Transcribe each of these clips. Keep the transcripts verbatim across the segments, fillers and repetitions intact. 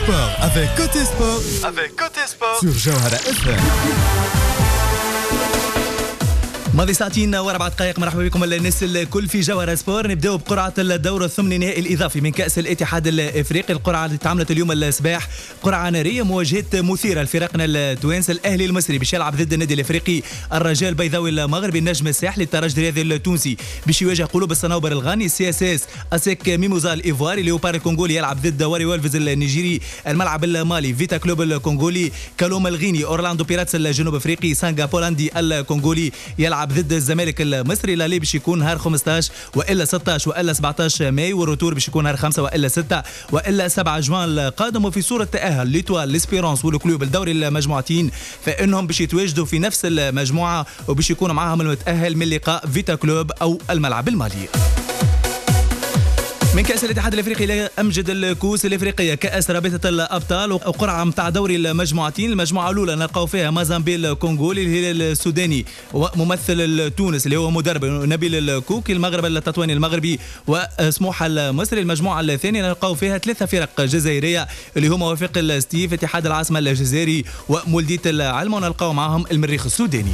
sport avec Côté Sport, avec Côté Sport sur Jawhara اف ام. ماضي ساعتين واربع دقائق. مرحبا بكم الناس الكل في جوهرة سبور. نبداو بقرعه الدور الثمني النهائي الاضافي من كاس الاتحاد الافريقي. القرعه اللي تعملت اليوم الصباح قرعه ناريه، مواجهات مثيره لفريقنا التوانسه. الاهلي المصري باش يلعب ضد النادي الافريقي الرجاء البيضاوي المغربي. النجم الساحلي الترجي الرياضي التونسي باش يواجه قلوب الصنوبر الغاني. سي اس اس اسيك ميموزا الايفواري. ليوبار الكونغولي يلعب ضد واري وولفز النيجيري. الملعب المالي فيتا كلوب الكونغولي. كالوم الغيني اورلاندو بيراتس الجنوب افريقي. سانغا بولندي الكونغولي يلعب ضد الزمالك المصري. لا لي باش يكون نهار خمسطاش والا ستطاش والا سبعطاش ماي، والروتور باش يكون نهار خمسة والا ستة والا سبعة جوان القادم. وفي صوره تاهل ليتوال ليسبيرونس والكلوب لدوري المجموعتين فانهم باش يتواجدوا في نفس المجموعه وباش يكون معاهم المتاهل من لقاء فيتا كلوب او الملعب المالي. من كأس الاتحاد الافريقي الى امجد الكؤوس الافريقيه، كأس رابطه الابطال وقرعه نتاع دوري المجموعتين. المجموعه الاولى نلقاو فيها مازامبي الكونغولي، الهلال السوداني وممثل تونس اللي هو مدرب نبيل الكوكي، المغرب التطواني المغربي وسموحه المصري. المجموعه الثانيه نلقاو فيها ثلاثه فرق جزائريه اللي هما وفاق الستيف، اتحاد العاصمه الجزائري ومولديه العلم، ونلقاو معاهم المريخ السوداني.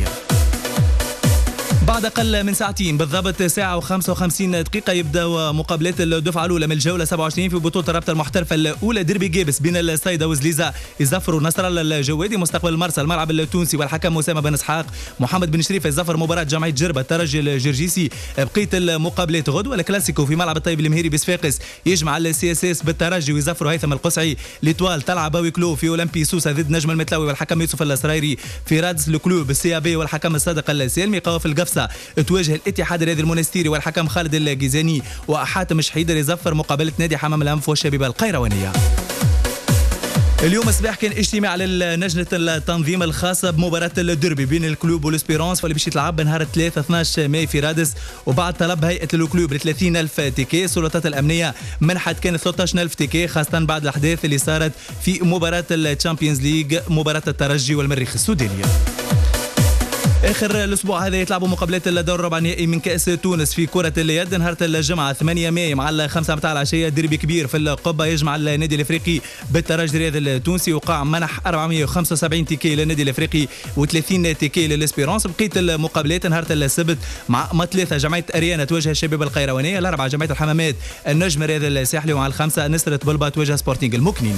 بعد أقل من ساعتين بالضبط ساعة وخمسة وخمسين دقيقة يبدأ مقابلات الدفعة الأولى من الجولة سبعة وعشرين في بطولة الرابطة المحترفة الأولى. ديربي جابس بين الصيدة وزليزة. يزفر نصر الله الجوادي مستقبل المرسى الملعب التونسي، والحكم أسامة بن إسحاق. محمد بن شريف يزفر مباراة جمعية جربة الترجي الجرجيسي. بقية المقابلات غدوة الكلاسيكو في ملعب الطيب المهيري بصفاقس يجمع السي اس اس بالترجي ويزفر هيثم القصعي. ليتوال تلعب ويكلو في أولمبي سوسة ضد نجم المتلاوي والحكم يوسف السرايري. في رادس الكلوب السي بي والحكم الصادق السالمي. قوافل القفصة تواجه الاتحاد الرياضي المونستيري والحكم خالد الجيزاني. وحاتم شحيدر يزفر مقابله نادي حمام الانف والشبيبه القيروانيه. اليوم الصباح كان اجتماع للجنة التنظيم الخاصة بمباراة الدربي بين الكلوب والاسبيرونس واللي باش يتلعب نهار ثلاثة اثناش ماي في رادس. وبعد طلب هيئة الكلوب ل ثلاثين ألف تيكي، السلطات الأمنية منحت كان ثلاثة عشر ألف تيكي، خاصة بعد الأحداث اللي صارت في مباراة الشامبيونز ليج، مباراة الترجي والمريخ السوداني. اخر الاسبوع هذا يتلعبوا مقابلات الدور الربع النهائي من كاس تونس في كره اليد. نهار الجمعه ثمانية ماي مع الخمسة متاع العشيه ديربي كبير في القبه يجمع النادي الافريقي بالترجي الرياضي التونسي. وقع منح أربعمائة وخمسة وسبعين تيكي للنادي الافريقي و30 تيكي للاسبيرونس. بقيه المقابلات نهار السبت مع ثلاثه جمعيه اريانا تواجه الشباب القيروانيه، الاربعه جمعيه الحمامات النجم الرياضي الساحلي، ومع الخمسه نصرة بلبا تواجه سبورتينغ المكنين.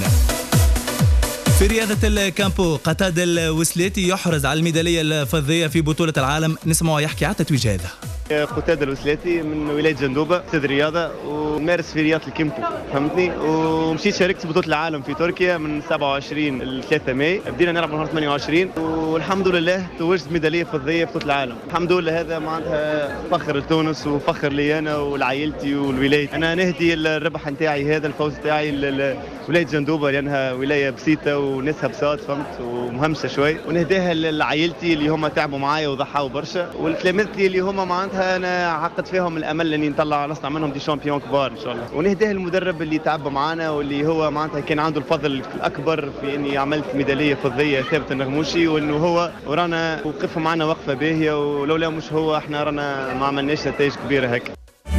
في رياضة الكامبو قتادة الوسلاتي يحرز على الميدالية الفضية في بطولة العالم. نسمعه يحكي على التتويج هذا. قتادة الوسلاتي من ولاية جندوبة، استاذ رياضة ومارس في رياضة الكيمبو فهمتني. ومشيت شاركت في بطولة العالم في تركيا من سبعة وعشرين ل ثلاثة ماي، بدينا نلعب نهار ثمانية وعشرين والحمد لله توجت ميدالية فضية في بطولة العالم. الحمد لله هذا معناتها فخر لتونس وفخر لي أنا ولعائلتي والولاية. أنا نهدي الربح نتاعي هذا الفوز نتاعي لولاية جندوبة لأنها ولاية بسيطة وناسها بساط فهمت ومهمشة شوي، ونهديها لعائلتي اللي هم تعبوا معايا وضحوا برشا، والتلامذتي اللي هم معناتها انا عقدت فيهم الامل اني نطلع نصنع منهم دي شامبيون كبار ان شاء الله. ونهديه المدرب اللي تعب معنا واللي هو معناتها كان عنده الفضل الاكبر في اني عملت ميداليه فضيه ثابت النغموشي، وانه هو ورانا وقف معنا وقفه باهيه، ولولا مش هو احنا رانا ما عملناش نتائج كبيره هيك.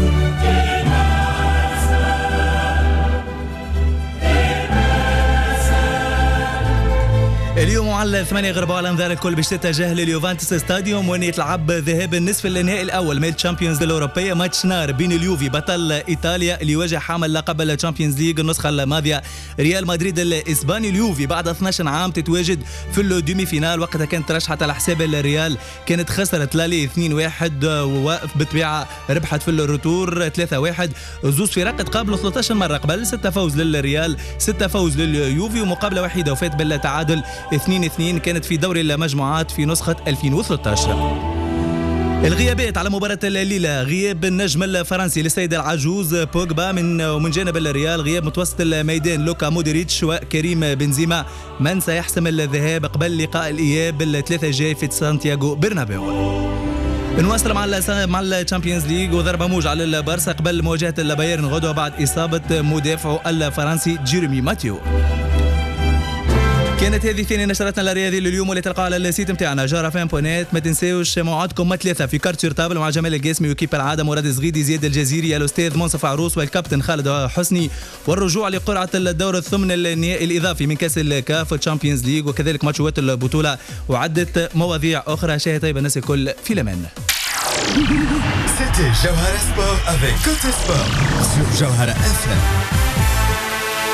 اليوم على ثمانية غرب على انذار الكل باش تتجه لليوفنتوس ستاديوم وين يتلعب ذهاب النصف النهائي الاول من الشامبيونز الاوروبيه. ماتش نار بين اليوفي بطل ايطاليا اللي يواجه حامل لقب الشامبيونز ليج النسخه الماضيه ريال مدريد الاسباني. اليوفي بعد اثناش عام تتواجد في الدومي فينال، وقتها كانت ترشحت على حساب الريال، كانت خسرت لالي اثنين واحد وبالطبيعه ربحت في الروتور ثلاثة واحد. زوز فرق تقابلوا ثلاثة عشر مره قبل، ستة فوز للريال ستة فوز لليوفي ومقابله وحيده وفات بالتعادل اثنين اثنين كانت في دوري المجموعات في نسخة ألفين وثلاثة عشر. الغيابات على مباراة الليلة: غياب النجم الفرنسي للسيد العجوز بوجبا من ومن جانب الريال، غياب متوسط الميدان لوكا مودريتش وكريم بنزيما، من سيحسم الذهاب قبل لقاء الإياب الثلاثة جاي في سانتياغو برنابيو. نواصل مع مع الشامبيونز ليج وضربه موج على البارسا قبل مواجهة البايرن غدوة بعد إصابة مدافعه الفرنسي جيرمي ماتيو. كانت هذه ثاني نشرتنا الرياضيه لليوم واللي تلقاها على السيت نتاعنا جارة فان بوينت. ما تنساوش موعدكم ما ثلاثه في كارت سور تابل مع جمال القاسمي وكيب العاده مراد الزغيدي زياد الجزيري الاستاذ منصف عروس والكابتن خالد حسني، والرجوع لقرعه الدور الثمن النهائي الاضافي من كاس الكاف تشامبيونز ليج وكذلك ماتشات البطوله وعده مواضيع اخرى. شاهي طيب الناس الكل في الامان. C'était Jawhara Sport avec Côté Sport sur Jawhara F M.